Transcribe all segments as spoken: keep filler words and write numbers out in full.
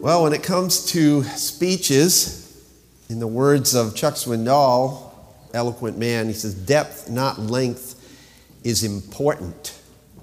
Well, when it comes to speeches, in the words of Chuck Swindoll, eloquent man, he says, depth, not length, is important.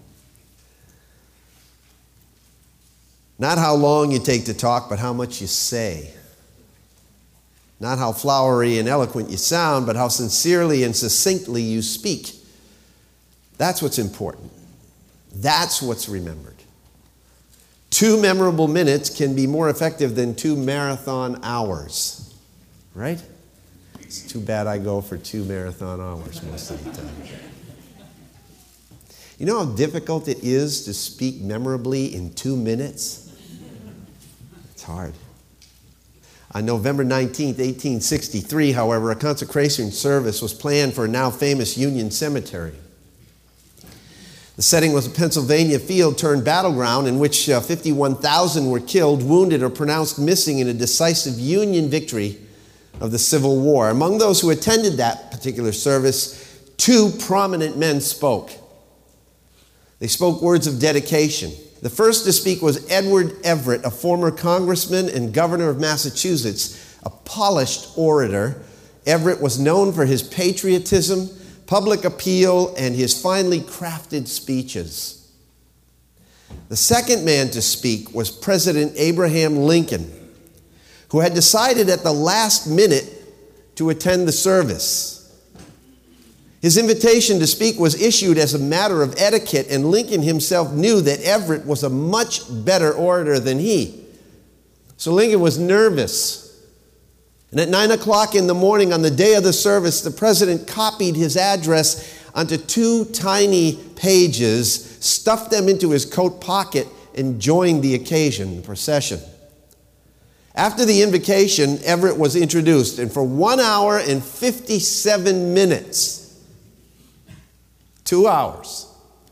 Not how long you take to talk, but how much you say. Not how flowery and eloquent you sound, but how sincerely and succinctly you speak. That's what's important. That's what's remembered. Two memorable minutes can be more effective than two marathon hours, right? It's too bad I go for two marathon hours most of the time. You know how difficult it is to speak memorably in two minutes? It's hard. On November nineteenth, eighteen sixty-three, however, a consecration service was planned for a now famous Union Cemetery. The setting was a Pennsylvania field turned battleground in which uh, fifty-one thousand were killed, wounded, or pronounced missing in a decisive Union victory of the Civil War. Among those who attended that particular service, two prominent men spoke. They spoke words of dedication. The first to speak was Edward Everett, a former congressman and governor of Massachusetts, a polished orator. Everett was known for his patriotism, public appeal, and his finely crafted speeches. The second man to speak was President Abraham Lincoln, who had decided at the last minute to attend the service. His invitation to speak was issued as a matter of etiquette, and Lincoln himself knew that Everett was a much better orator than he. So Lincoln was nervous. And at nine o'clock in the morning on the day of the service, the president copied his address onto two tiny pages, stuffed them into his coat pocket, and joined the occasion, the procession. After the invocation, Everett was introduced, and for one hour and fifty-seven minutes, two hours,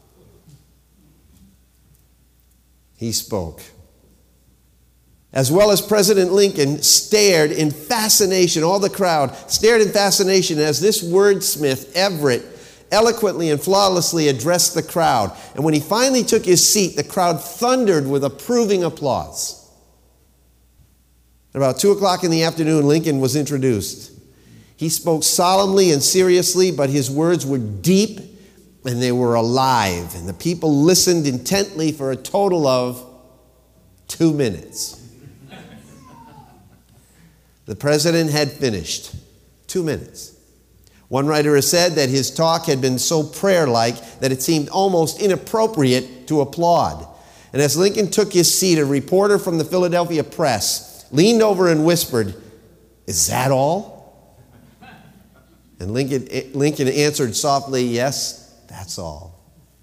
he spoke. As well as President Lincoln stared in fascination, all the crowd stared in fascination as this wordsmith, Everett, eloquently and flawlessly addressed the crowd. And when he finally took his seat, the crowd thundered with approving applause. At about two o'clock in the afternoon, Lincoln was introduced. He spoke solemnly and seriously, but his words were deep and they were alive. And the people listened intently for a total of two minutes. The president had finished. Two minutes. One writer has said that his talk had been so prayer-like that it seemed almost inappropriate to applaud. And as Lincoln took his seat, a reporter from the Philadelphia Press leaned over and whispered, "Is that all?" And Lincoln, Lincoln answered softly, "Yes, that's all."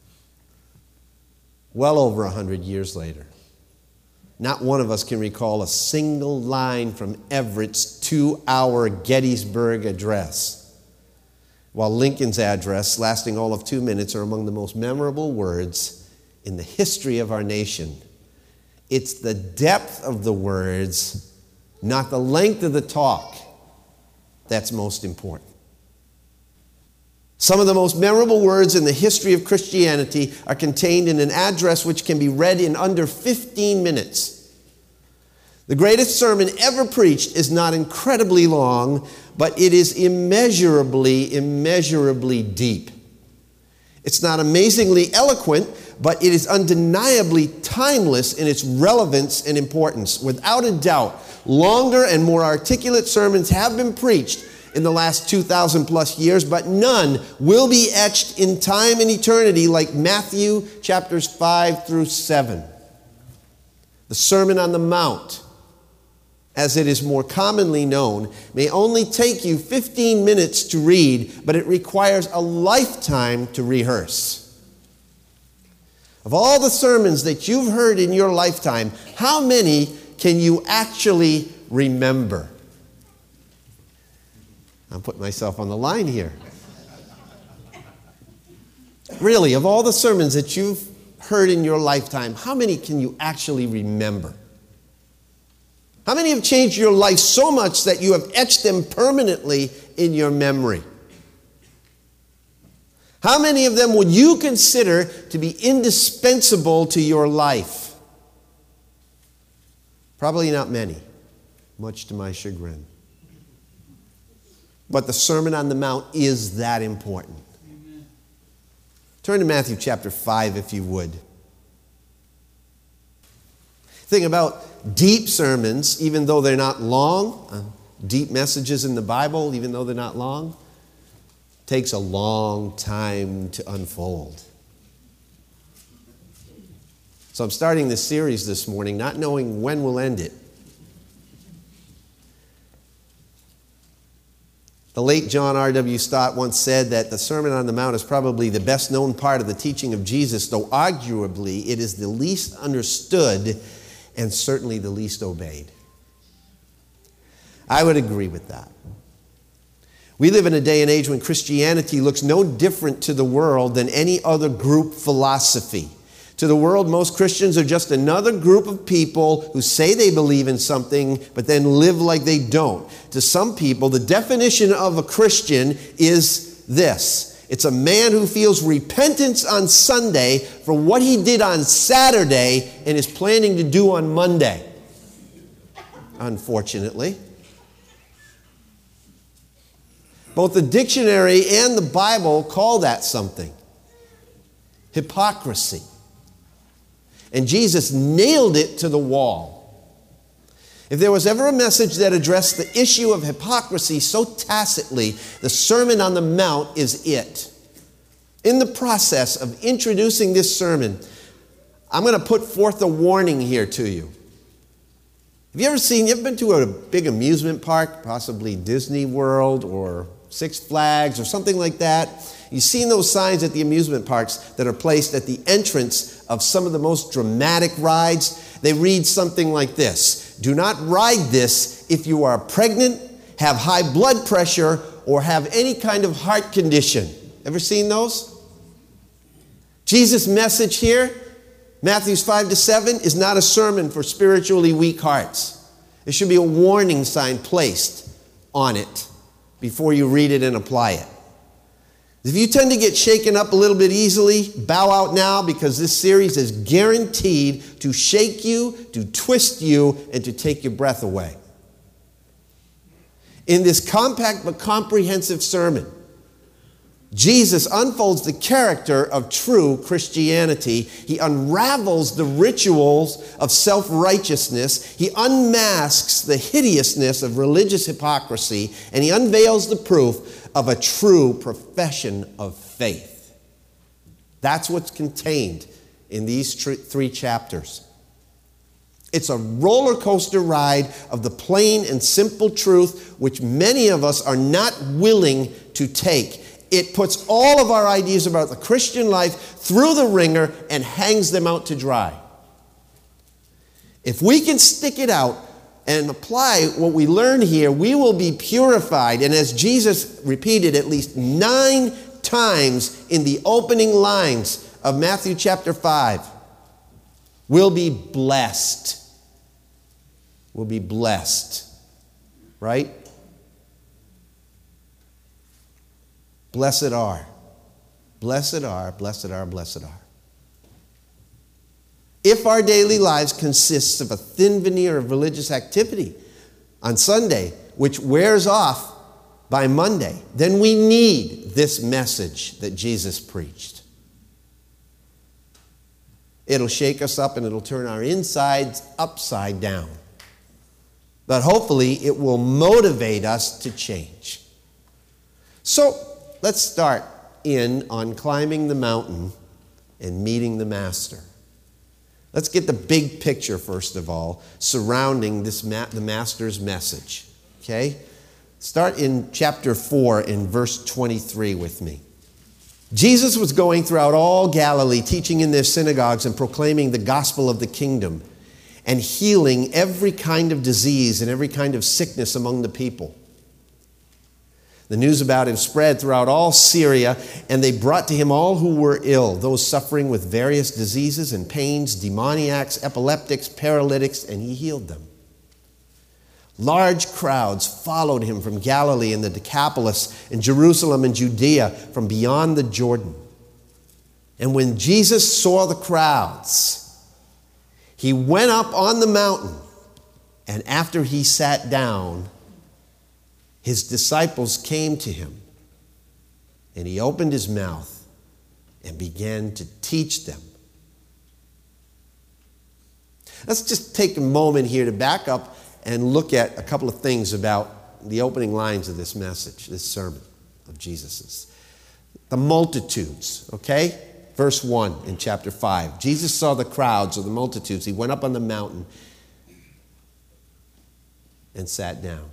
Well over a hundred years later, not one of us can recall a single line from Everett's two-hour Gettysburg address, while Lincoln's address, lasting all of two minutes, are among the most memorable words in the history of our nation. It's the depth of the words, not the length of the talk, that's most important. Some of the most memorable words in the history of Christianity are contained in an address which can be read in under fifteen minutes. The greatest sermon ever preached is not incredibly long, but it is immeasurably, immeasurably deep. It's not amazingly eloquent, but it is undeniably timeless in its relevance and importance. Without a doubt, longer and more articulate sermons have been preached in the last two thousand plus years, but none will be etched in time and eternity like Matthew chapters five through seven. The Sermon on the Mount, as it is more commonly known, may only take you fifteen minutes to read, but it requires a lifetime to rehearse. Of all the sermons that you've heard in your lifetime, how many can you actually remember? I'm putting myself on the line here. Really, of all the sermons that you've heard in your lifetime, how many can you actually remember? How many have changed your life so much that you have etched them permanently in your memory? How many of them would you consider to be indispensable to your life? Probably not many, much to my chagrin. But the Sermon on the Mount is that important. Amen. Turn to Matthew chapter five, if you would. Think about deep sermons, even though they're not long. Uh, deep messages in the Bible, even though they're not long, takes a long time to unfold. So I'm starting this series this morning, not knowing when we'll end it. The late John R W Stott once said that the Sermon on the Mount is probably the best known part of the teaching of Jesus, though arguably it is the least understood and certainly the least obeyed. I would agree with that. We live in a day and age when Christianity looks no different to the world than any other group philosophy. To the world, most Christians are just another group of people who say they believe in something, but then live like they don't. To some people, the definition of a Christian is this. It's a man who feels repentance on Sunday for what he did on Saturday and is planning to do on Monday. Unfortunately. Both the dictionary and the Bible call that something. Hypocrisy. And Jesus nailed it to the wall. If there was ever a message that addressed the issue of hypocrisy so tacitly, the Sermon on the Mount is it. In the process of introducing this sermon, I'm going to put forth a warning here to you. Have you ever seen, you ever been to a big amusement park, possibly Disney World or Six Flags or something like that? You've seen those signs at the amusement parks that are placed at the entrance of some of the most dramatic rides. They read something like this: do not ride this if you are pregnant, have high blood pressure, or have any kind of heart condition. Ever seen those? Jesus' message here, Matthew five to seven, is not a sermon for spiritually weak hearts. There should be a warning sign placed on it before you read it and apply it. If you tend to get shaken up a little bit easily, bow out now, because this series is guaranteed to shake you, to twist you, and to take your breath away. In this compact but comprehensive sermon, Jesus unfolds the character of true Christianity. He unravels the rituals of self-righteousness. He unmasks the hideousness of religious hypocrisy, and he unveils the proof of a true profession of faith. That's what's contained in these tr- three chapters. It's a roller coaster ride of the plain and simple truth which many of us are not willing to take. It puts all of our ideas about the Christian life through the ringer and hangs them out to dry. If we can stick it out and apply what we learn here, we will be purified. And as Jesus repeated at least nine times in the opening lines of Matthew chapter five, we'll be blessed. We'll be blessed. Right? Blessed are. Blessed are, blessed are, blessed are. If our daily lives consists of a thin veneer of religious activity on Sunday, which wears off by Monday, then we need this message that Jesus preached. It'll shake us up and it'll turn our insides upside down. But hopefully it will motivate us to change. So let's start in on climbing the mountain and meeting the Master. Let's get the big picture, first of all, surrounding this ma- the Master's message. Okay? Start in chapter four in verse twenty-three with me. Jesus was going throughout all Galilee, teaching in their synagogues and proclaiming the gospel of the kingdom and healing every kind of disease and every kind of sickness among the people. The news about him spread throughout all Syria, and they brought to him all who were ill, those suffering with various diseases and pains, demoniacs, epileptics, paralytics, and he healed them. Large crowds followed him from Galilee and the Decapolis, and Jerusalem and Judea, from beyond the Jordan. And when Jesus saw the crowds, he went up on the mountain And after he sat down, his disciples came to him, and he opened his mouth and began to teach them. Let's just take a moment here to back up and look at a couple of things about the opening lines of this message, this sermon of Jesus's. The multitudes, okay? Verse one in chapter five. Jesus saw the crowds or the multitudes. He went up on the mountain and sat down.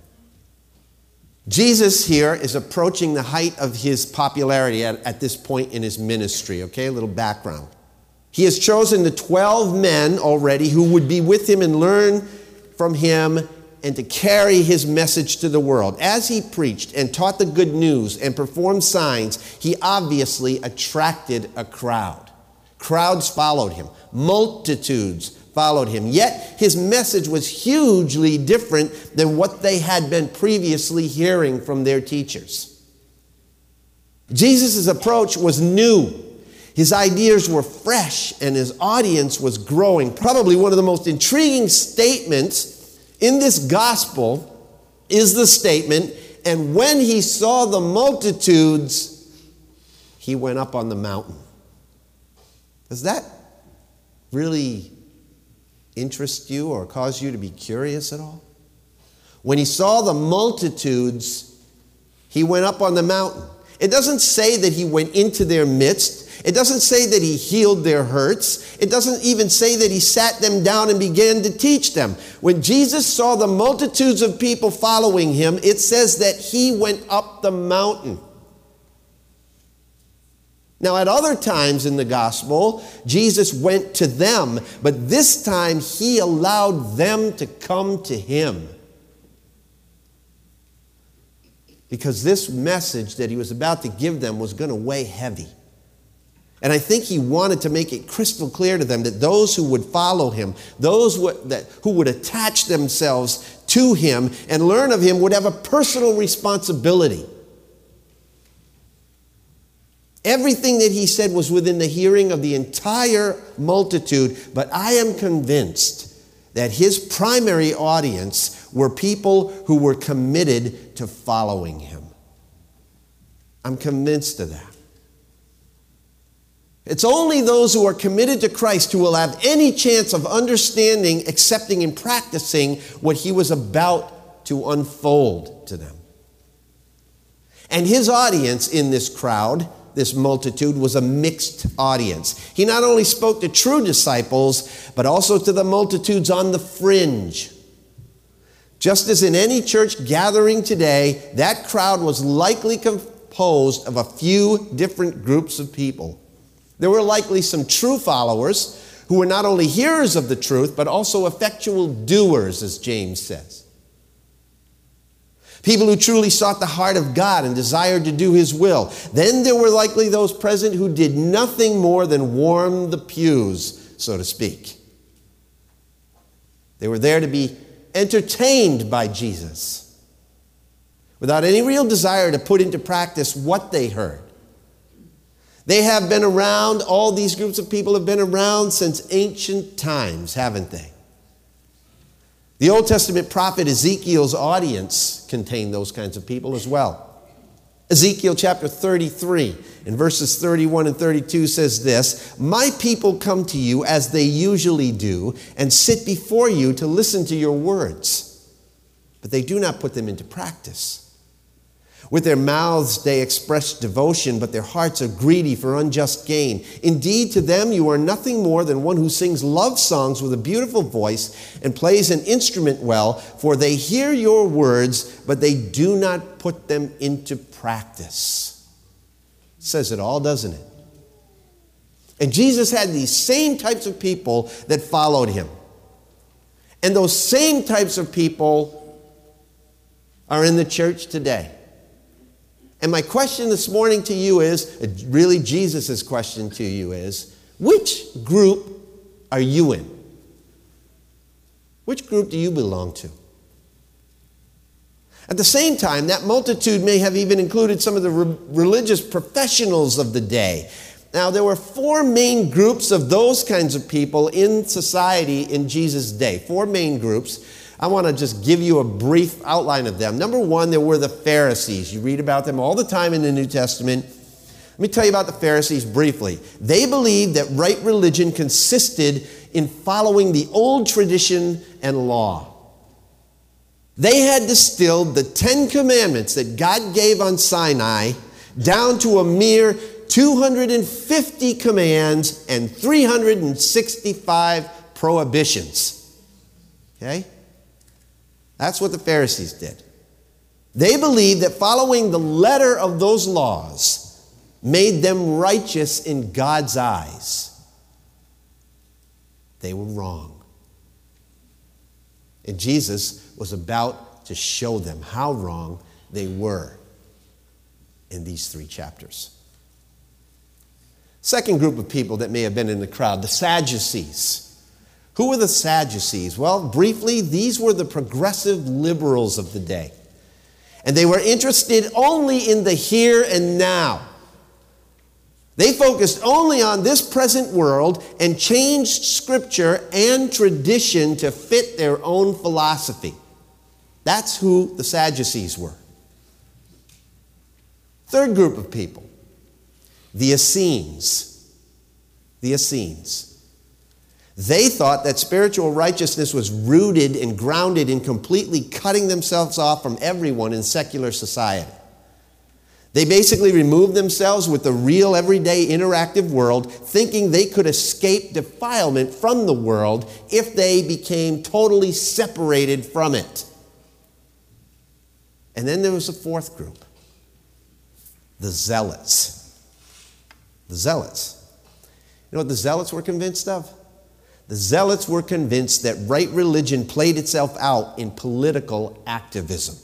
Jesus here is approaching the height of his popularity at, at this point in his ministry, okay? A little background. He has chosen the twelve men already who would be with him and learn from him and to carry his message to the world. As he preached and taught the good news and performed signs, he obviously attracted a crowd. Crowds followed him. Multitudes followed him. Yet his message was hugely different than what they had been previously hearing from their teachers. Jesus' approach was new. His ideas were fresh and his audience was growing. Probably one of the most intriguing statements in this gospel is the statement, and when he saw the multitudes, he went up on the mountain. Does that really interest you or cause you to be curious at all? When he saw the multitudes, he went up on the mountain. It doesn't say that he went into their midst. It doesn't say that he healed their hurts. It doesn't even say that he sat them down and began to teach them. When Jesus saw the multitudes of people following him, it says that he went up the mountain. Now, at other times in the gospel, Jesus went to them, but this time he allowed them to come to him. Because this message that he was about to give them was going to weigh heavy. And I think he wanted to make it crystal clear to them that those who would follow him, those who would attach themselves to him and learn of him would have a personal responsibility. Everything that he said was within the hearing of the entire multitude, but I am convinced that his primary audience were people who were committed to following him. I'm convinced of that. It's only those who are committed to Christ who will have any chance of understanding, accepting, and practicing what he was about to unfold to them. And his audience in this crowd, this multitude, was a mixed audience. He not only spoke to true disciples, but also to the multitudes on the fringe. Just as in any church gathering today, that crowd was likely composed of a few different groups of people. There were likely some true followers who were not only hearers of the truth, but also effectual doers, as James says. People who truly sought the heart of God and desired to do his will. Then there were likely those present who did nothing more than warm the pews, so to speak. They were there to be entertained by Jesus, without any real desire to put into practice what they heard. They have been around, all these groups of people have been around since ancient times, haven't they? The Old Testament prophet Ezekiel's audience contained those kinds of people as well. Ezekiel chapter thirty-three, in verses thirty-one and thirty-two says this, "My people come to you as they usually do, and sit before you to listen to your words, but they do not put them into practice. With their mouths they express devotion, but their hearts are greedy for unjust gain. Indeed, to them you are nothing more than one who sings love songs with a beautiful voice and plays an instrument well, for they hear your words, but they do not put them into practice." It says it all, doesn't it? And Jesus had these same types of people that followed him. And those same types of people are in the church today. And my question this morning to you is, really Jesus' question to you is, which group are you in? Which group do you belong to? At the same time, that multitude may have even included some of the re- religious professionals of the day. Now, there were four main groups of those kinds of people in society in Jesus' day. Four main groups. I want to just give you a brief outline of them. Number one, there were the Pharisees. You read about them all the time in the New Testament. Let me tell you about the Pharisees briefly. They believed that right religion consisted in following the old tradition and law. They had distilled the Ten Commandments that God gave on Sinai down to a mere two hundred fifty commands and three hundred sixty-five prohibitions. Okay? That's what the Pharisees did. They believed that following the letter of those laws made them righteous in God's eyes. They were wrong. And Jesus was about to show them how wrong they were in these three chapters. Second group of people that may have been in the crowd, the Sadducees. Who were the Sadducees? Well, briefly, these were the progressive liberals of the day. And they were interested only in the here and now. They focused only on this present world and changed Scripture and tradition to fit their own philosophy. That's who the Sadducees were. Third group of people, the Essenes. The Essenes. They thought that spiritual righteousness was rooted and grounded in completely cutting themselves off from everyone in secular society. They basically removed themselves with the real, everyday, interactive world, thinking they could escape defilement from the world if they became totally separated from it. And then there was a fourth group, the Zealots. The Zealots. You know what the Zealots were convinced of? The Zealots were convinced that right religion played itself out in political activism.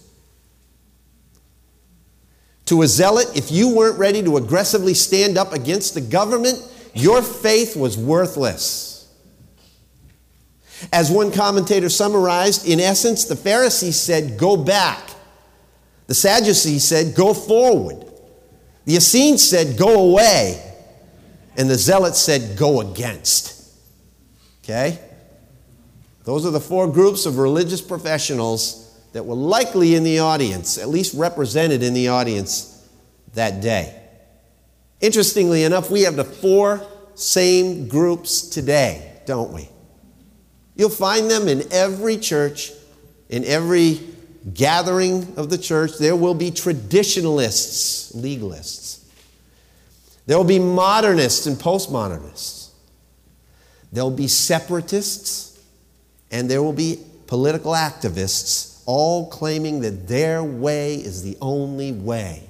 To a zealot, if you weren't ready to aggressively stand up against the government, your faith was worthless. As one commentator summarized, in essence, the Pharisees said, go back. The Sadducees said, go forward. The Essenes said, go away. And the Zealots said, go against. Okay? Those are the four groups of religious professionals that were likely in the audience, at least represented in the audience that day. Interestingly enough, we have the four same groups today, don't we? You'll find them in every church, in every gathering of the church. There will be traditionalists, legalists. There will be modernists and postmodernists. There will be separatists, and there will be political activists, all claiming that their way is the only way.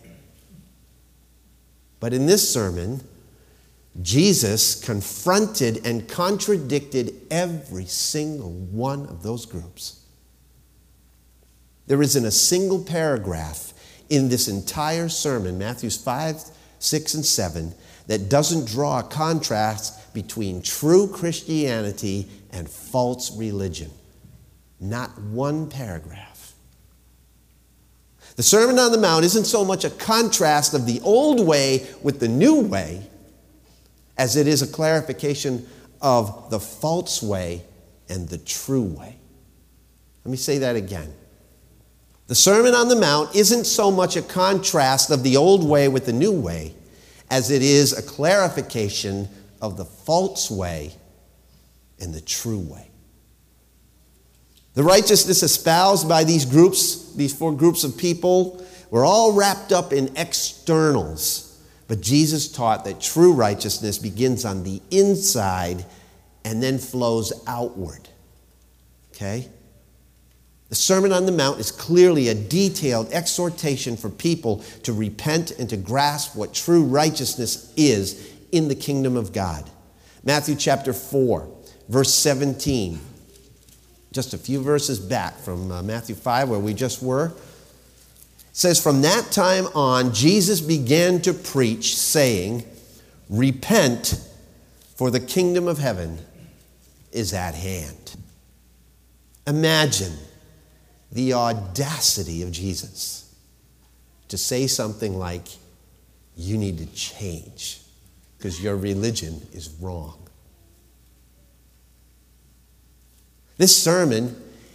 But in this sermon, Jesus confronted and contradicted every single one of those groups. There isn't a single paragraph in this entire sermon, Matthew five, six, and seven, that doesn't draw a contrast between true Christianity and false religion. Not one paragraph. The Sermon on the Mount isn't so much a contrast of the old way with the new way as it is a clarification of the false way and the true way. Let me say that again. The Sermon on the Mount isn't so much a contrast of the old way with the new way as it is a clarification of the false way and the true way. The righteousness espoused by these groups, these four groups of people, were all wrapped up in externals. But Jesus taught that true righteousness begins on the inside and then flows outward. Okay? The Sermon on the Mount is clearly a detailed exhortation for people to repent and to grasp what true righteousness is in the kingdom of God. Matthew chapter four, verse seventeen. Just a few verses back from uh, Matthew five, where we just were. It says, from that time on, Jesus began to preach, saying, repent, for the kingdom of heaven is at hand. Imagine the audacity of Jesus to say something like, you need to change because your religion is wrong. This sermon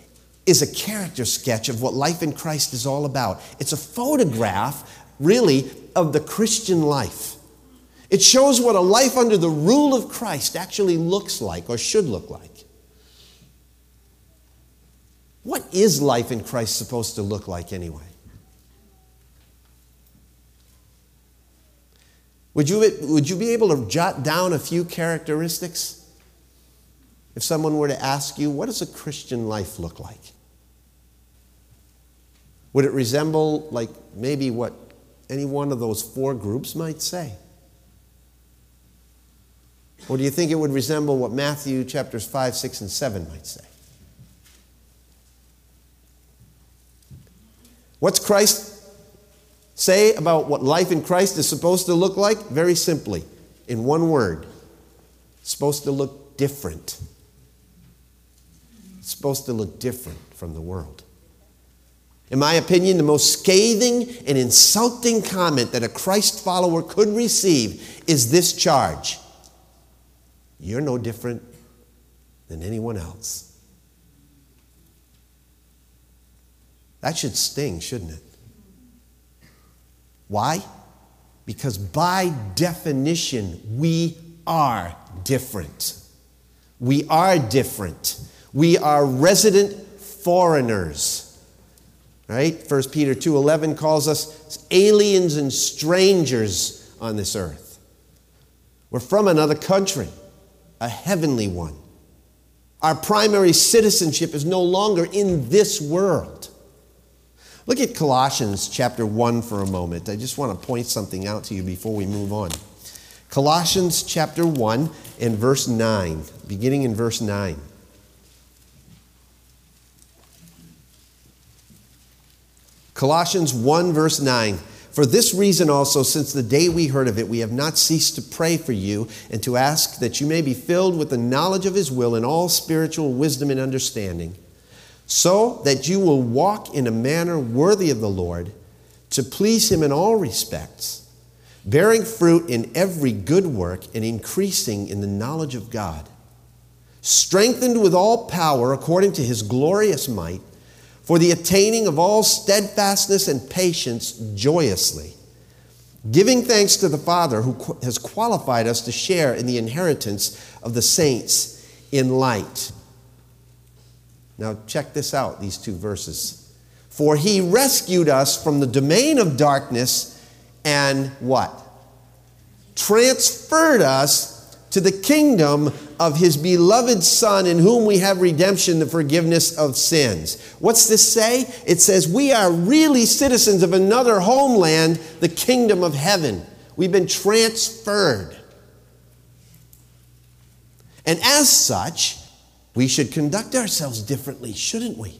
is a character sketch of what life in Christ is all about. It's a photograph, really, of the Christian life. It shows what a life under the rule of Christ actually looks like or should look like. What is life in Christ supposed to look like anyway? Would you, would you be able to jot down a few characteristics? If someone were to ask you, what does a Christian life look like? Would it resemble, like, maybe what any one of those four groups might say? Or do you think it would resemble what Matthew chapters five, six, and seven might say? What's Christ say about what life in Christ is supposed to look like? Very simply, in one word, it's supposed to look different. It's supposed to look different from the world. In my opinion, the most scathing and insulting comment that a Christ follower could receive is this charge: you're no different than anyone else. That should sting, shouldn't it? Why? Because by definition, we are different. We are different. We are resident foreigners. Right? First Peter two eleven calls us aliens and strangers on this earth. We're from another country, a heavenly one. Our primary citizenship is no longer in this world. Look at Colossians chapter one for a moment. I just want to point something out to you before we move on. Colossians chapter one and verse nine, beginning in verse nine. Colossians one verse nine. For this reason also, since the day we heard of it, we have not ceased to pray for you and to ask that you may be filled with the knowledge of His will in all spiritual wisdom and understanding, so that you will walk in a manner worthy of the Lord, to please Him in all respects, bearing fruit in every good work and increasing in the knowledge of God, strengthened with all power according to His glorious might, for the attaining of all steadfastness and patience joyously, giving thanks to the Father who has qualified us to share in the inheritance of the saints in light. Now check this out, these two verses. For He rescued us from the domain of darkness and what? Transferred us to the kingdom of His beloved Son, in whom we have redemption, the forgiveness of sins. What's this say? It says we are really citizens of another homeland, the kingdom of heaven. We've been transferred. And as such, we should conduct ourselves differently, shouldn't we?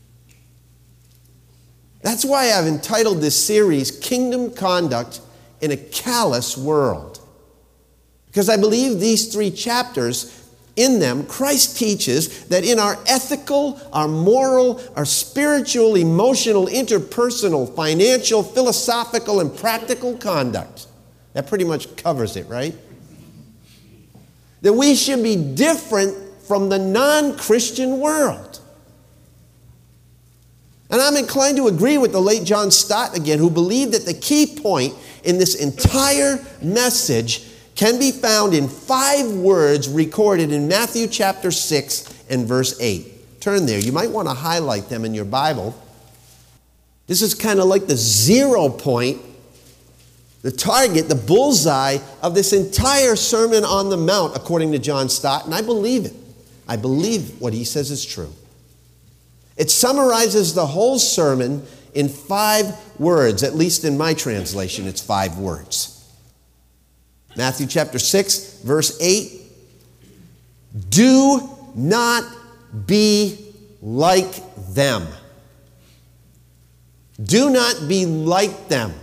That's why I've entitled this series, Kingdom Conduct in a Callous World. Because I believe these three chapters, in them, Christ teaches that in our ethical, our moral, our spiritual, emotional, interpersonal, financial, philosophical, and practical conduct, that pretty much covers it, right? That we should be different from the non-Christian world. And I'm inclined to agree with the late John Stott again, who believed that the key point in this entire message can be found in five words recorded in Matthew chapter six and verse eight. Turn there. You might want to highlight them in your Bible. This is kind of like the zero point, the target, the bullseye of this entire Sermon on the Mount, according to John Stott, and I believe it. I believe what he says is true. It summarizes the whole sermon in five words. At least in my translation, it's five words. Matthew chapter six, verse eight. Do not be like them. Do not be like them.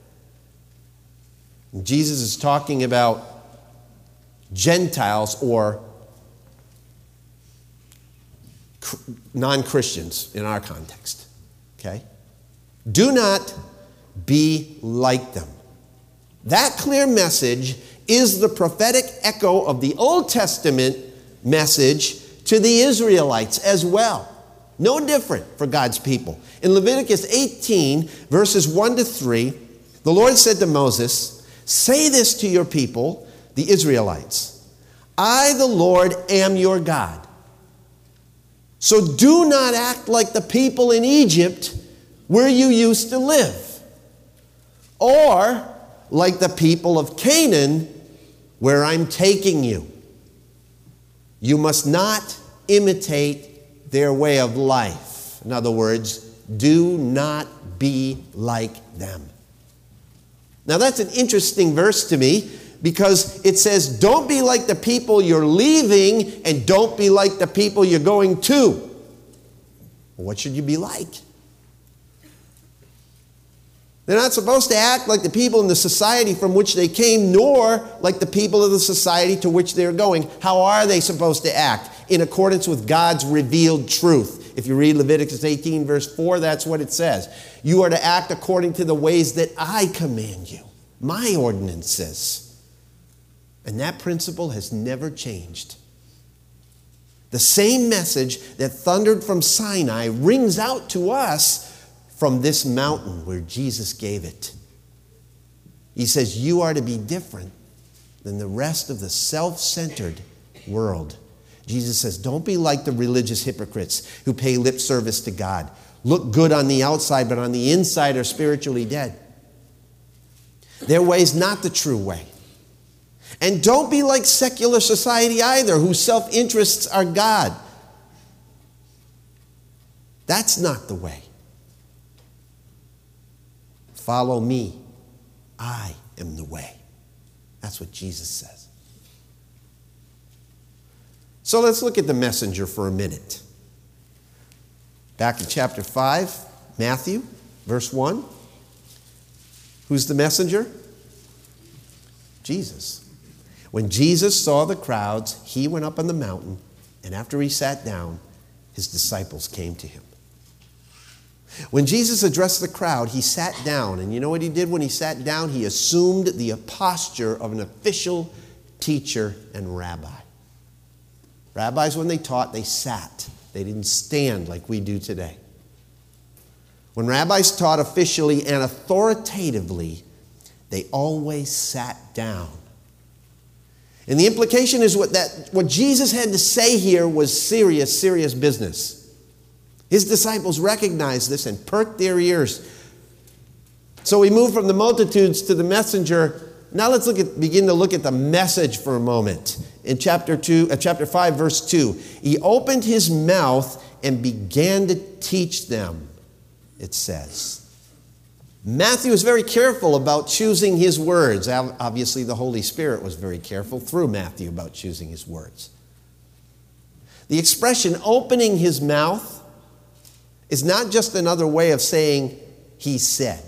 Jesus is talking about Gentiles or non-Christians in our context. Okay? Do not be like them. That clear message is the prophetic echo of the Old Testament message to the Israelites as well. No different for God's people. In Leviticus eighteen, verses one to three, the Lord said to Moses, "Say this to your people, the Israelites. I, the Lord, am your God. So do not act like the people in Egypt where you used to live, or like the people of Canaan where I'm taking you. You must not imitate their way of life." In other words, do not be like them. Now that's an interesting verse to me, because it says, don't be like the people you're leaving, and don't be like the people you're going to. Well, what should you be like? They're not supposed to act like the people in the society from which they came, nor like the people of the society to which they're going. How are they supposed to act? In accordance with God's revealed truth. If you read Leviticus eighteen, verse four, that's what it says. You are to act according to the ways that I command you. My ordinances. And that principle has never changed. The same message that thundered from Sinai rings out to us from this mountain where Jesus gave it. He says, you are to be different than the rest of the self-centered world. Jesus says, don't be like the religious hypocrites who pay lip service to God. Look good on the outside, but on the inside are spiritually dead. Their way is not the true way. And don't be like secular society either, whose self-interests are God. That's not the way. Follow me. I am the way. That's what Jesus says. So let's look at the messenger for a minute. Back in chapter five, Matthew, verse one. Who's the messenger? Jesus. When Jesus saw the crowds, he went up on the mountain, and after he sat down, his disciples came to him. When Jesus addressed the crowd, he sat down, and you know what he did when he sat down? He assumed the posture of an official teacher and rabbi. Rabbis, when they taught, they sat. They didn't stand like we do today. When rabbis taught officially and authoritatively, they always sat down. And the implication is what, that, what Jesus had to say here was serious, serious business. His disciples recognized this and perked their ears. So we move from the multitudes to the messenger. Now let's look at, begin to look at the message for a moment. In chapter two, uh, chapter five, verse two, he opened his mouth and began to teach them, it says. Matthew is very careful about choosing his words. Obviously, the Holy Spirit was very careful through Matthew about choosing his words. The expression opening his mouth is not just another way of saying he said.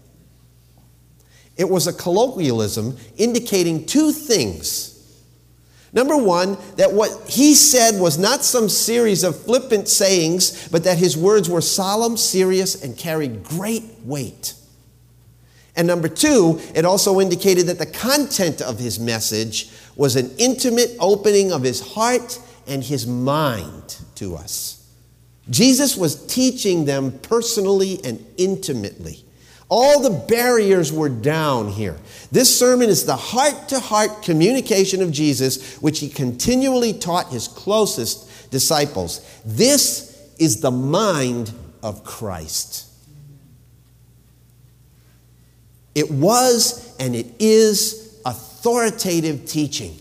It was a colloquialism indicating two things. Number one, that what he said was not some series of flippant sayings, but that his words were solemn, serious, and carried great weight. And number two, it also indicated that the content of his message was an intimate opening of his heart and his mind to us. Jesus was teaching them personally and intimately. All the barriers were down here. This sermon is the heart-to-heart communication of Jesus, which he continually taught his closest disciples. This is the mind of Christ. It was and it is authoritative teaching.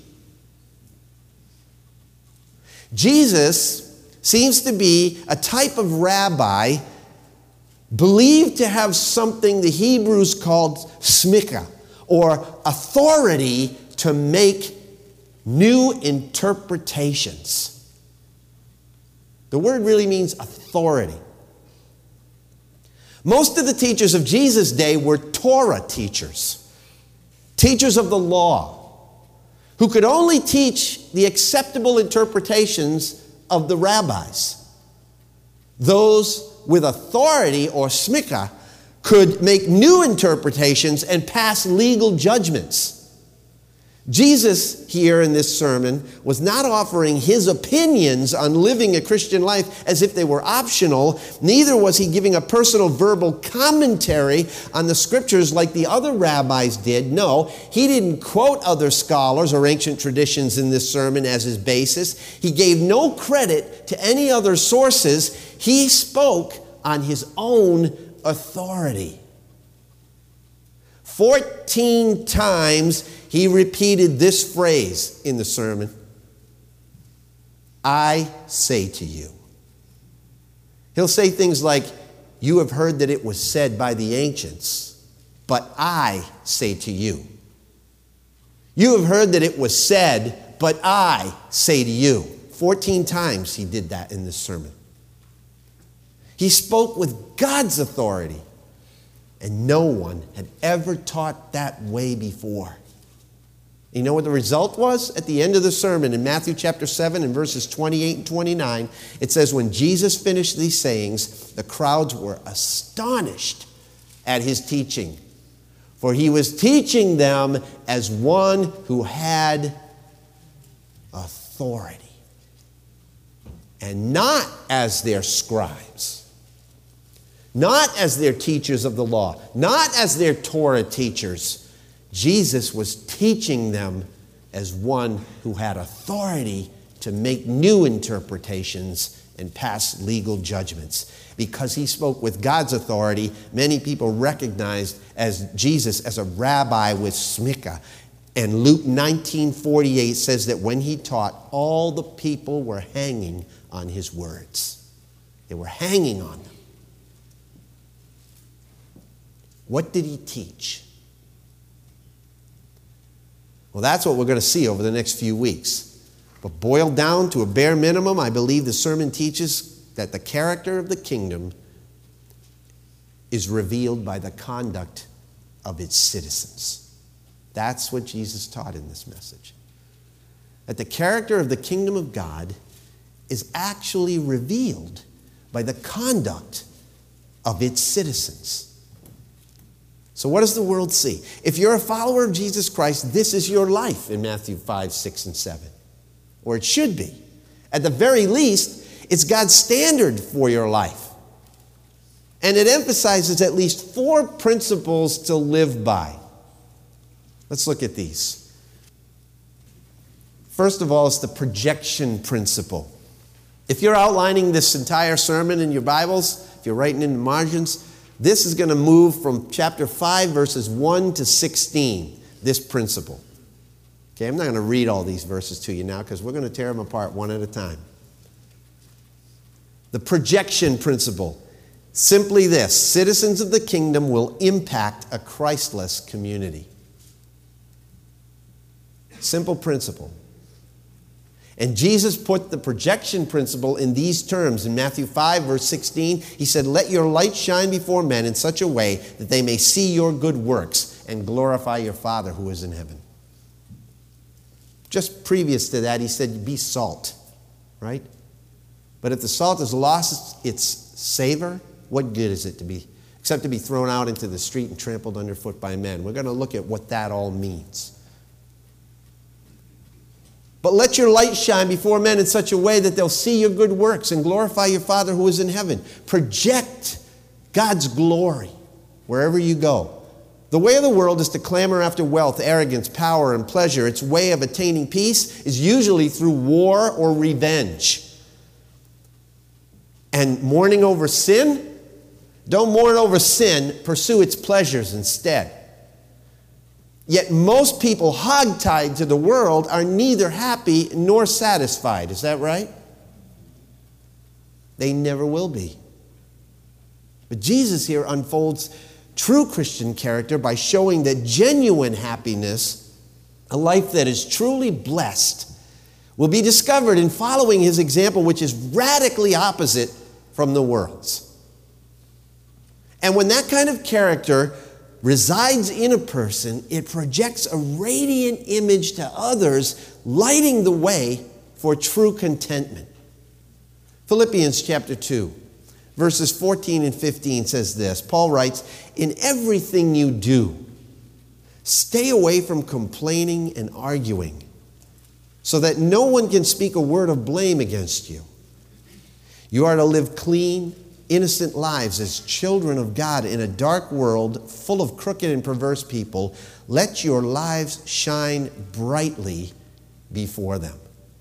Jesus seems to be a type of rabbi believed to have something the Hebrews called smika, or authority to make new interpretations. The word really means authority. Most of the teachers of Jesus' day were Torah teachers, teachers of the law, who could only teach the acceptable interpretations of the rabbis. Those with authority, or smika, could make new interpretations and pass legal judgments. Jesus here in this sermon was not offering his opinions on living a Christian life as if they were optional. Neither was he giving a personal verbal commentary on the scriptures like the other rabbis did. No, he didn't quote other scholars or ancient traditions in this sermon as his basis. He gave no credit to any other sources. He spoke on his own authority. Fourteen times he repeated this phrase in the sermon: I say to you. He'll say things like, you have heard that it was said by the ancients, but I say to you. You have heard that it was said, but I say to you. Fourteen times he did that in this sermon. He spoke with God's authority. And no one had ever taught that way before. You know what the result was? At the end of the sermon in Matthew chapter seven and verses twenty-eight and twenty-nine, it says, when Jesus finished these sayings, the crowds were astonished at his teaching. For he was teaching them as one who had authority, and not as their scribes. Not as their teachers of the law, not as their Torah teachers. Jesus was teaching them as one who had authority to make new interpretations and pass legal judgments. Because he spoke with God's authority, many people recognized as Jesus as a rabbi with smika. And Luke nineteen forty-eight says that when he taught, all the people were hanging on his words. They were hanging on them. What did he teach? Well, that's what we're going to see over the next few weeks. But boiled down to a bare minimum, I believe the sermon teaches that the character of the kingdom is revealed by the conduct of its citizens. That's what Jesus taught in this message. That the character of the kingdom of God is actually revealed by the conduct of its citizens. So what does the world see? If you're a follower of Jesus Christ, this is your life in Matthew five, six, and seven. Or it should be. At the very least, it's God's standard for your life. And it emphasizes at least four principles to live by. Let's look at these. First of all, it's the projection principle. If you're outlining this entire sermon in your Bibles, if you're writing in the margins, this is going to move from chapter five, verses one to sixteen, this principle. Okay, I'm not going to read all these verses to you now because we're going to tear them apart one at a time. The projection principle. Simply this: citizens of the kingdom will impact a Christless community. Simple principle. And Jesus put the projection principle in these terms. In Matthew five, verse sixteen, he said, let your light shine before men in such a way that they may see your good works and glorify your Father who is in heaven. Just previous to that, he said, be salt, right? But if the salt has lost its savor, what good is it to be, except to be thrown out into the street and trampled underfoot by men? We're going to look at what that all means. But let your light shine before men in such a way that they'll see your good works and glorify your Father who is in heaven. Project God's glory wherever you go. The way of the world is to clamor after wealth, arrogance, power, and pleasure. Its way of attaining peace is usually through war or revenge. And mourning over sin? Don't mourn over sin. Pursue its pleasures instead. Yet most people hogtied to the world are neither happy nor satisfied. Is that right? They never will be. But Jesus here unfolds true Christian character by showing that genuine happiness, a life that is truly blessed, will be discovered in following his example, which is radically opposite from the world's. And when that kind of character resides in a person, it projects a radiant image to others, lighting the way for true contentment. Philippians chapter two, verses fourteen and fifteen says this. Paul writes, in everything you do, Stay away from complaining and arguing so that no one can speak a word of blame against you. You are to live clean, innocent lives as children of God in a dark world full of crooked and perverse people. Let your lives shine brightly before them.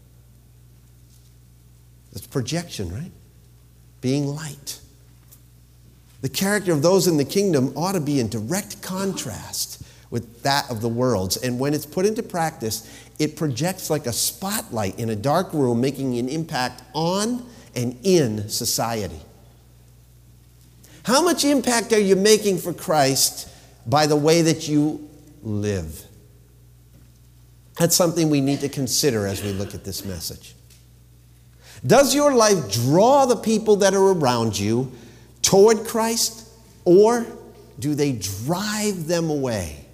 That's projection, right? Being light. The character of those in the kingdom ought to be in direct contrast with that of the world's. And when it's put into practice, it projects like a spotlight in a dark room, making an impact on and in society. How much impact are you making for Christ by the way that you live? That's something we need to consider as we look at this message. Does your life draw the people that are around you toward Christ, or do they drive them away?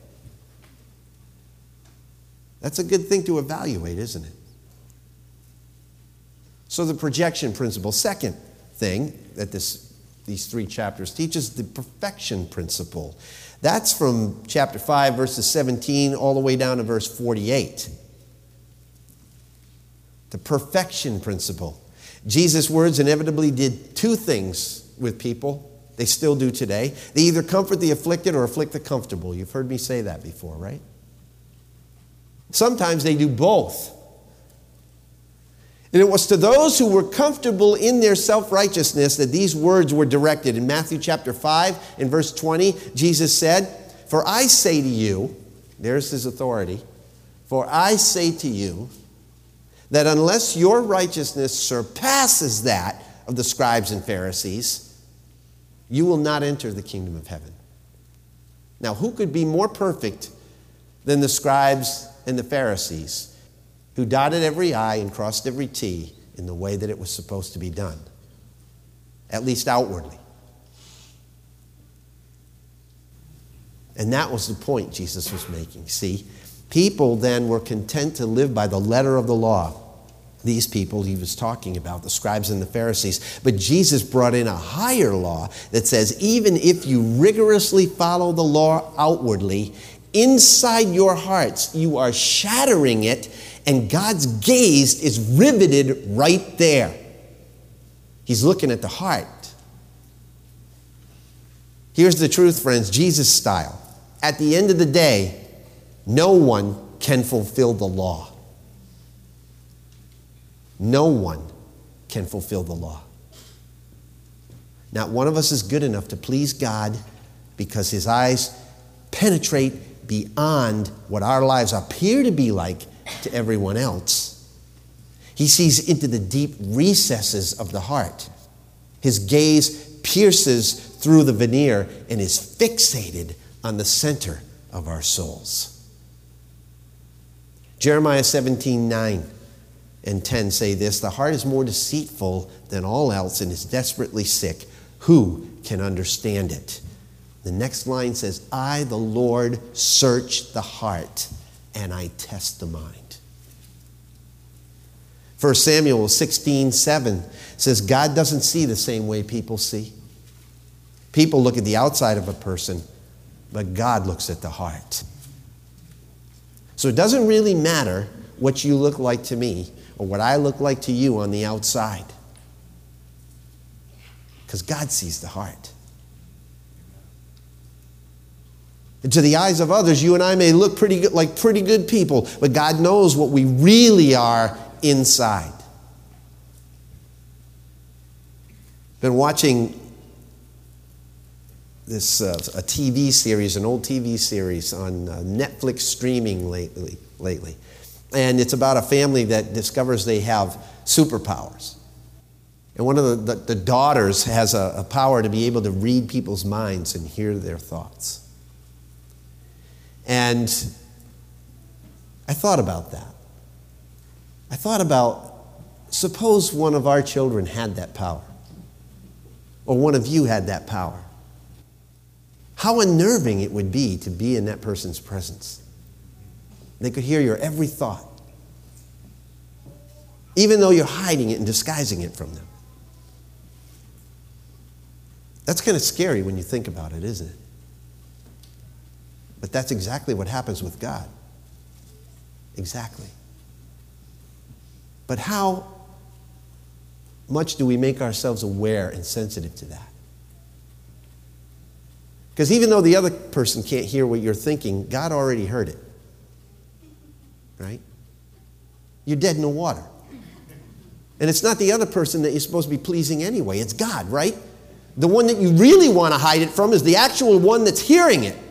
That's a good thing to evaluate, isn't it? So the projection principle. Second thing that this, these three chapters teach is the perfection principle. That's from chapter five, verses seventeen, all the way down to verse forty-eight. The perfection principle. Jesus' words inevitably did two things with people. They still do today. They either comfort the afflicted or afflict the comfortable. You've heard me say that before, right? Sometimes they do both. And it was to those who were comfortable in their self-righteousness that these words were directed. In Matthew chapter five, in verse twenty, Jesus said, "For I say to you," there's his authority, "for I say to you that unless your righteousness surpasses that of the scribes and Pharisees, you will not enter the kingdom of heaven." Now, who could be more perfect than the scribes and the Pharisees, who dotted every I and crossed every T in the way that it was supposed to be done, at least outwardly? And that was the point Jesus was making. See, people then were content to live by the letter of the law. These people he was talking about, the scribes and the Pharisees. But Jesus brought in a higher law that says even if you rigorously follow the law outwardly, inside your hearts you are shattering it, and God's gaze is riveted right there. He's looking at the heart. Here's the truth, friends, Jesus style. At the end of the day, no one can fulfill the law. No one can fulfill the law. Not one of us is good enough to please God because his eyes penetrate beyond what our lives appear to be like to everyone else. He sees into the deep recesses of the heart. His gaze pierces through the veneer and is fixated on the center of our souls. Jeremiah seventeen nine and ten say this: "The heart is more deceitful than all else and is desperately sick. Who can understand it?" The next line says, "I, the Lord, search the heart and I test the mind." First Samuel sixteen seven says God doesn't see the same way people see. People look at the outside of a person, but God looks at the heart. So it doesn't really matter what you look like to me or what I look like to you on the outside, because God sees the heart. And to the eyes of others, you and I may look pretty good, like pretty good people, but God knows what we really are inside. Been watching this uh, a T V series, an old T V series on uh, Netflix streaming lately, lately. And it's about a family that discovers they have superpowers. And one of the, the, the daughters has a, a power to be able to read people's minds and hear their thoughts. And I thought about that. I thought about, suppose one of our children had that power, or one of you had that power. How unnerving it would be to be in that person's presence. They could hear your every thought, even though you're hiding it and disguising it from them. That's kind of scary when you think about it, isn't it? But that's exactly what happens with God. Exactly. But how much do we make ourselves aware and sensitive to that? Because even though the other person can't hear what you're thinking, God already heard it. Right? You're dead in the water. And it's not the other person that you're supposed to be pleasing anyway. It's God, right? The one that you really want to hide it from is the actual one that's hearing it.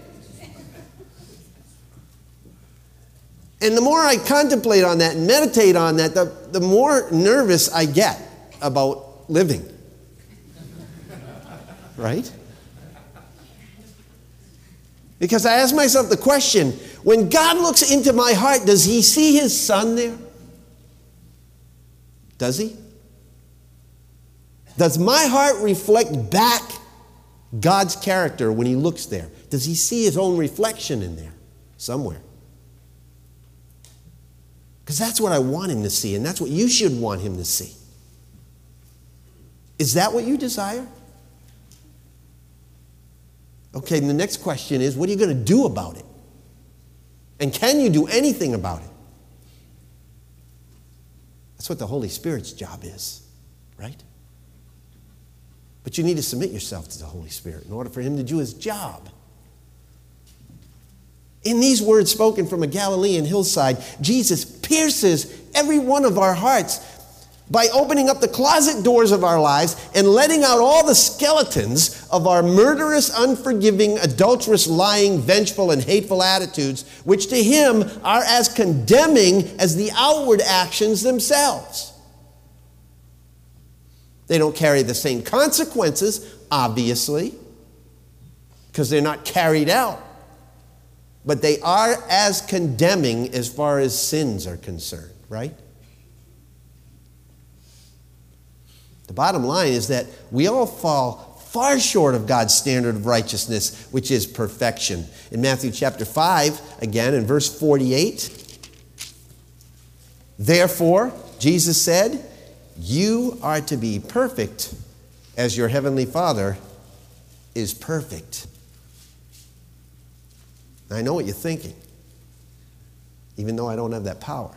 And the more I contemplate on that and meditate on that, the, the more nervous I get about living. Right? Because I ask myself the question, when God looks into my heart, does he see his son there? Does he? Does my heart reflect back God's character when he looks there? Does he see his own reflection in there somewhere? Because that's what I want him to see, and that's what you should want him to see. Is that what you desire? Okay, and the next question is, what are you going to do about it? And can you do anything about it? That's what the Holy Spirit's job is, right? But you need to submit yourself to the Holy Spirit in order for him to do his job. In these words spoken from a Galilean hillside, Jesus pierces every one of our hearts by opening up the closet doors of our lives and letting out all the skeletons of our murderous, unforgiving, adulterous, lying, vengeful, and hateful attitudes, which to him are as condemning as the outward actions themselves. They don't carry the same consequences, obviously, because they're not carried out. But they are as condemning as far as sins are concerned, right? The bottom line is that we all fall far short of God's standard of righteousness, which is perfection. In Matthew chapter five, again in verse forty-eight, therefore, Jesus said, you are to be perfect as your heavenly Father is perfect. Now, I know what you're thinking, even though I don't have that power.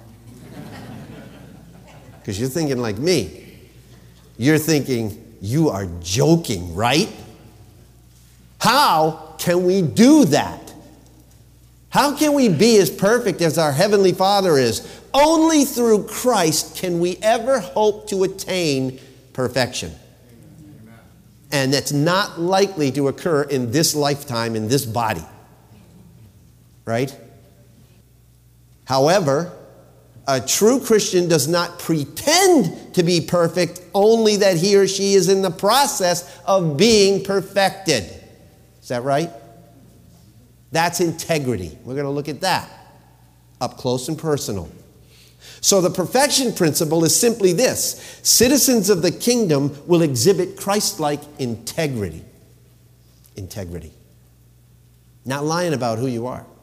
Because you're thinking like me. You're thinking, you are joking, right? How can we do that? How can we be as perfect as our Heavenly Father is? Only through Christ can we ever hope to attain perfection. And that's not likely to occur in this lifetime, in this body. Right? However, a true Christian does not pretend to be perfect, only that he or she is in the process of being perfected. Is that right? That's integrity. We're going to look at that up close and personal. So the perfection principle is simply this. Citizens of the kingdom will exhibit Christ-like integrity. Integrity. Not lying about who you are.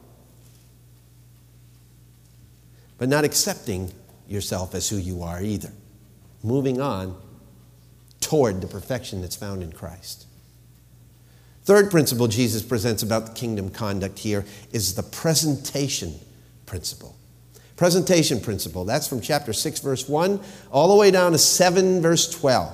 But not accepting yourself as who you are either. Moving on toward the perfection that's found in Christ. Third principle Jesus presents about the kingdom conduct here is the presentation principle. Presentation principle. That's from chapter six, verse one, all the way down to seven, verse twelve.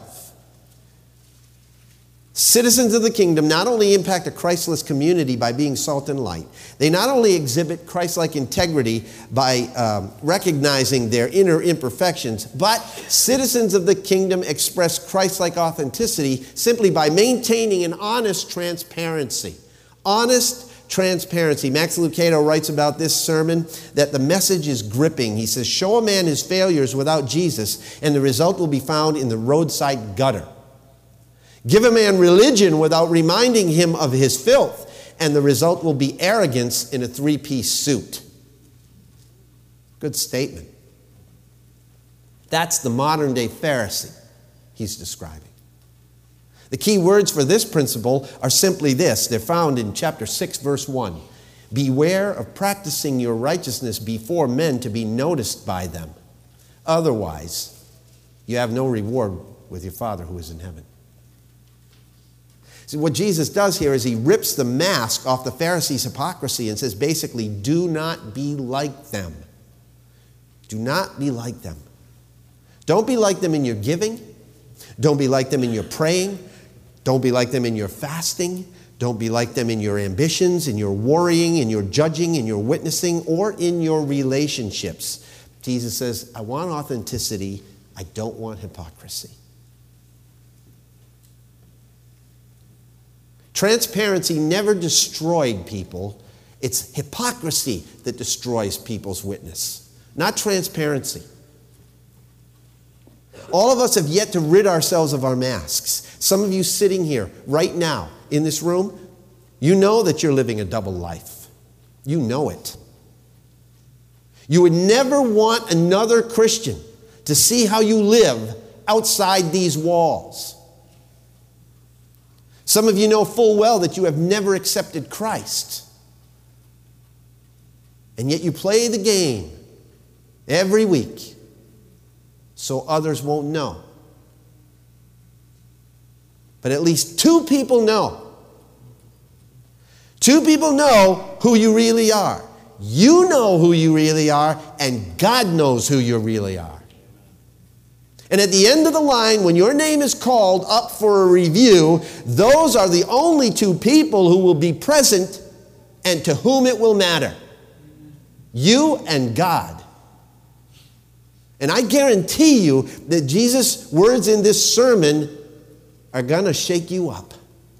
Citizens of the kingdom not only impact a Christless community by being salt and light, they not only exhibit Christ-like integrity by um, recognizing their inner imperfections, but citizens of the kingdom express Christ-like authenticity simply by maintaining an honest transparency. Honest transparency. Max Lucado writes about this sermon that the message is gripping. He says, show a man his failures without Jesus, and the result will be found in the roadside gutter. Give a man religion without reminding him of his filth, and the result will be arrogance in a three-piece suit. Good statement. That's the modern-day Pharisee he's describing. The key words for this principle are simply this. They're found in chapter six, verse one. Beware of practicing your righteousness before men to be noticed by them. Otherwise, you have no reward with your Father who is in heaven. See, what Jesus does here is he rips the mask off the Pharisees' hypocrisy and says basically, do not be like them. Do not be like them. Don't be like them in your giving. Don't be like them in your praying. Don't be like them in your fasting. Don't be like them in your ambitions, in your worrying, in your judging, in your witnessing, or in your relationships. Jesus says, I want authenticity. I don't want hypocrisy. Transparency never destroyed people. It's hypocrisy that destroys people's witness, not transparency. All of us have yet to rid ourselves of our masks. Some of you sitting here right now in this room, you know that you're living a double life. You know it. You would never want another Christian to see how you live outside these walls. Some of you know full well that you have never accepted Christ. And yet you play the game every week so others won't know. But at least two people know. Two people know who you really are. You know who you really are, and God knows who you really are. And at the end of the line, when your name is called up for a review, those are the only two people who will be present and to whom it will matter. You and God. And I guarantee you that Jesus' words in this sermon are going to shake you up.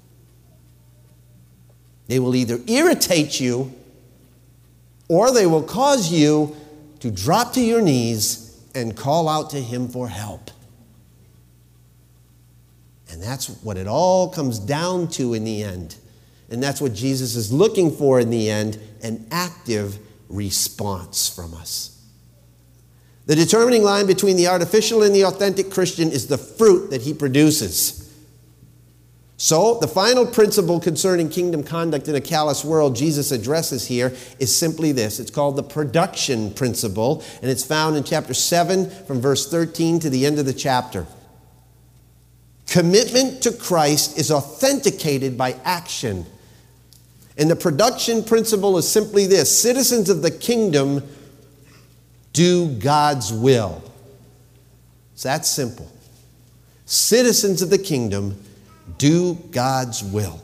They will either irritate you or they will cause you to drop to your knees and call out to Him for help. And that's what it all comes down to in the end. And that's what Jesus is looking for in the end, an active response from us. The determining line between the artificial and the authentic Christian is the fruit that he produces. So, the final principle concerning kingdom conduct in a callous world Jesus addresses here is simply this. It's called the production principle, and it's found in chapter seven from verse thirteen to the end of the chapter. Commitment to Christ is authenticated by action. And the production principle is simply this. Citizens of the kingdom do God's will. It's that simple. Citizens of the kingdom do God's will.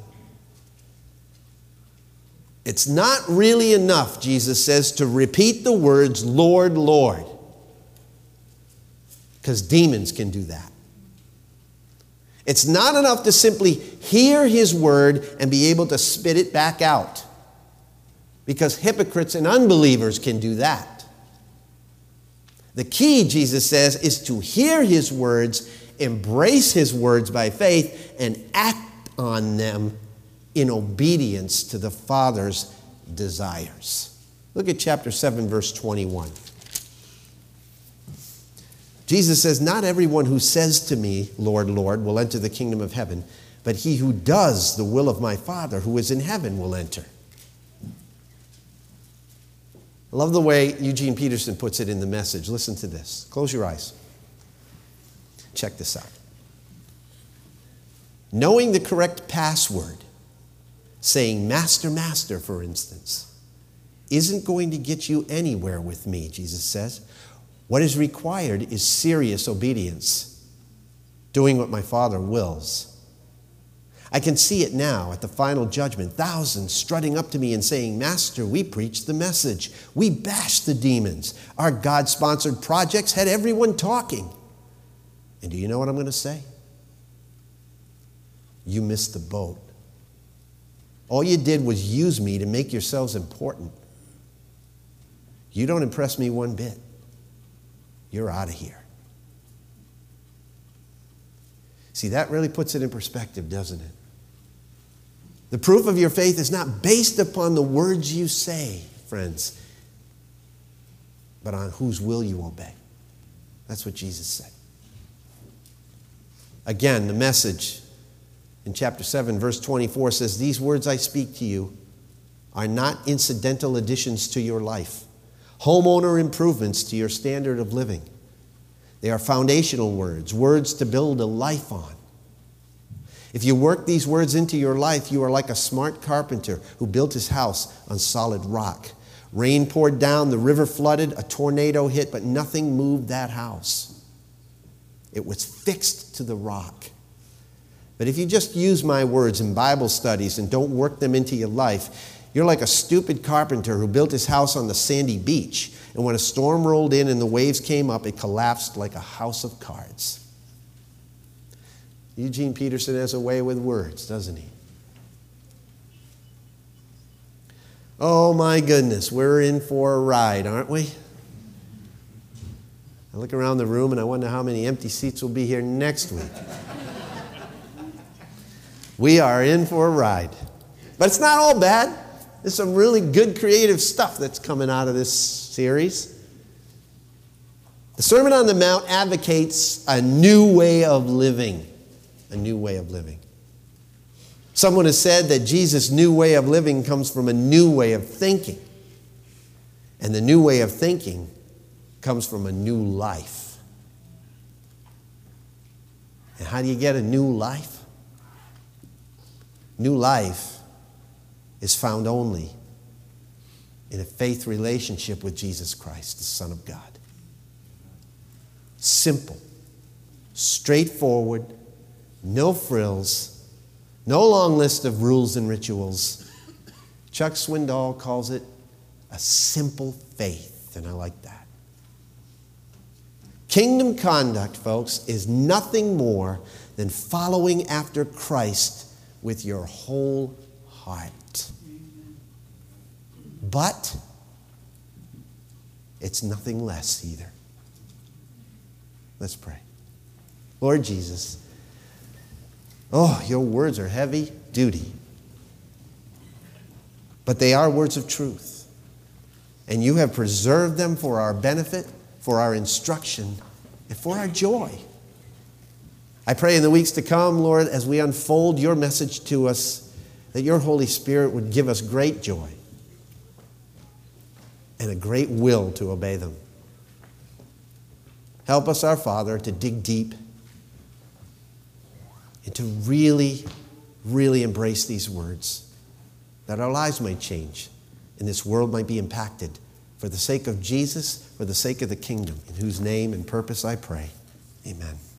It's not really enough, Jesus says, to repeat the words, Lord, Lord. Because demons can do that. It's not enough to simply hear His word and be able to spit it back out. Because hypocrites and unbelievers can do that. The key, Jesus says, is to hear His words, embrace His words by faith, and act on them in obedience to the Father's desires. Look at chapter seven, verse twenty-one. Jesus says, not everyone who says to me, Lord, Lord, will enter the kingdom of heaven, but he who does the will of my Father who is in heaven will enter. I love the way Eugene Peterson puts it in the Message. Listen to this. Close your eyes. Check this out. Knowing the correct password, saying master, master, for instance, isn't going to get you anywhere with me, Jesus says. What is required is serious obedience, doing what my Father wills. I can see it now at the final judgment. Thousands strutting up to me and saying, Master, we preached the message. We bashed the demons. Our God-sponsored projects had everyone talking. And do you know what I'm going to say? You missed the boat. All you did was use me to make yourselves important. You don't impress me one bit. You're out of here. See, that really puts it in perspective, doesn't it? The proof of your faith is not based upon the words you say, friends, but on whose will you obey. That's what Jesus said. Again, the Message in chapter seven, verse twenty-four says, these words I speak to you are not incidental additions to your life, homeowner improvements to your standard of living. They are foundational words, words to build a life on. If you work these words into your life, you are like a smart carpenter who built his house on solid rock. Rain poured down, the river flooded, a tornado hit, but nothing moved that house. It was fixed to the rock. But if you just use my words in Bible studies and don't work them into your life, you're like a stupid carpenter who built his house on the sandy beach, and when a storm rolled in and the waves came up, it collapsed like a house of cards. Eugene Peterson has a way with words, doesn't he? Oh my goodness, we're in for a ride, aren't we? I look around the room and I wonder how many empty seats will be here next week. We are in for a ride. But it's not all bad. There's some really good creative stuff that's coming out of this series. The Sermon on the Mount advocates a new way of living. A new way of living. Someone has said that Jesus' new way of living comes from a new way of thinking. And the new way of thinking comes from a new life. And how do you get a new life? New life is found only in a faith relationship with Jesus Christ, the Son of God. Simple, straightforward, no frills, no long list of rules and rituals. Chuck Swindoll calls it a simple faith, and I like that. Kingdom conduct, folks, is nothing more than following after Christ with your whole heart. But it's nothing less either. Let's pray. Lord Jesus, oh, your words are heavy duty. But they are words of truth. And you have preserved them for our benefit, for our instruction, and for our joy. I pray in the weeks to come, Lord, as we unfold your message to us, that your Holy Spirit would give us great joy and a great will to obey them. Help us, our Father, to dig deep and to really, really embrace these words, that our lives might change and this world might be impacted for the sake of Jesus, for the sake of the kingdom, in whose name and purpose I pray. Amen.